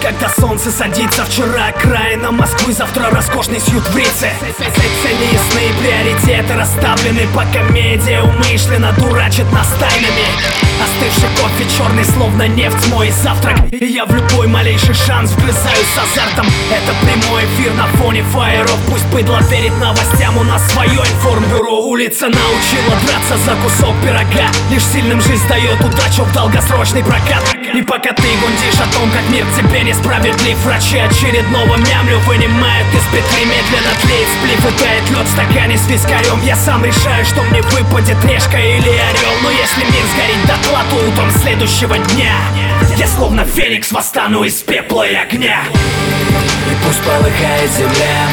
когда солнце садится. Вчера окраина Москвы, завтра роскошный сьют в Рице. Цели ясные, приоритеты расставлены. Пока медиа умышленно дурачит нас тайнами. Остывший кофе черный, словно нефть, мой завтрак. И я в любой малейший шанс вгрызаюсь с азартом. Это прямой эфир на фоне фаеров. Пусть быдло верит новостям, у нас свое информбюро. Улица научила драться за кусок пирога. Лишь сильным жизнь дает удачу в долгосрочный прокат. И пока ты гундишь о том, как мир к тебе несправедлив, врачи очередного мямлю вынимают из петли. Медленно тлеет сплив и тает лед в стакане с вискарем. Я сам решаю, что мне выпадет, решка или орел. Но если мир сгорит дотла, то утром следующего дня я словно феникс восстану из пепла и огня. И пусть полыхает земля,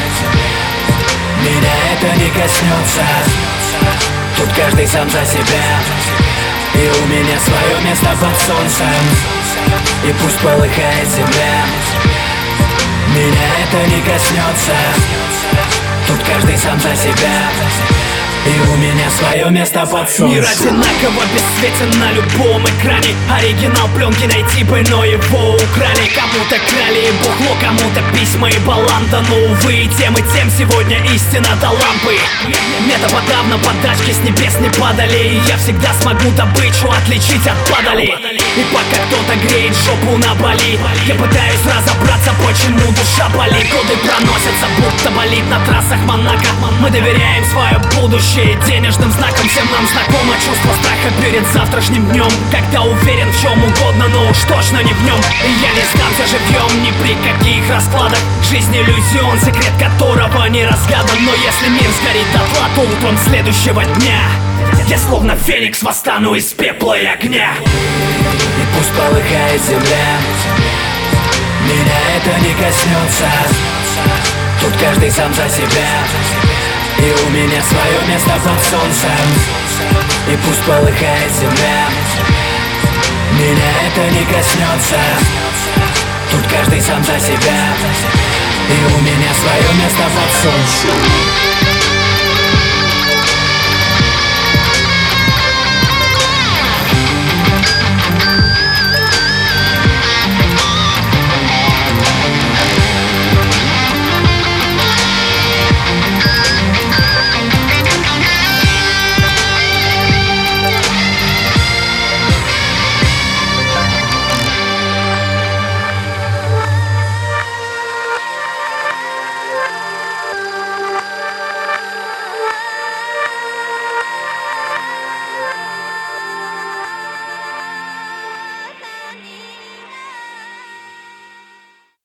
меня это не коснется. Тут каждый сам за себя, и у меня свое место под солнцем. И пусть полыхает земля, меня это не коснется. Тут каждый сам за себя, и у меня свое место под солнцем. Мир одинаково бесцветен на любом экране. Оригинал пленки найти бы, но его украли. Кому-то крали и бухло, кому-то письма и баланда. Но увы, и тем сегодня истина до лампы. Мне-то подавно подачки с небес не падали, и я всегда смогу добычу отличить от падали. И пока кто-то греет жопу на Бали, я пытаюсь разобраться, почему душа болит. Годы проносятся, будто болит на трассах Монако. Мы доверяем свое будущее денежным знаком. Всем нам знакомо чувство страха перед завтрашним днем, когда уверен в чем угодно, но уж точно не в нем. И я не сдамся живьем ни при каких раскладах. Жизнь иллюзион, секрет которого не разгадан. Но если мир сгорит дотла, то утром следующего дня я словно феникс восстану из пепла и огня. И пусть полыхает земля, меня это не коснется. Тут каждый сам за себя, и у меня свое место под солнцем. И пусть полыхает земля, меня это не коснется. Тут каждый сам за себя, и у меня свое место под солнцем.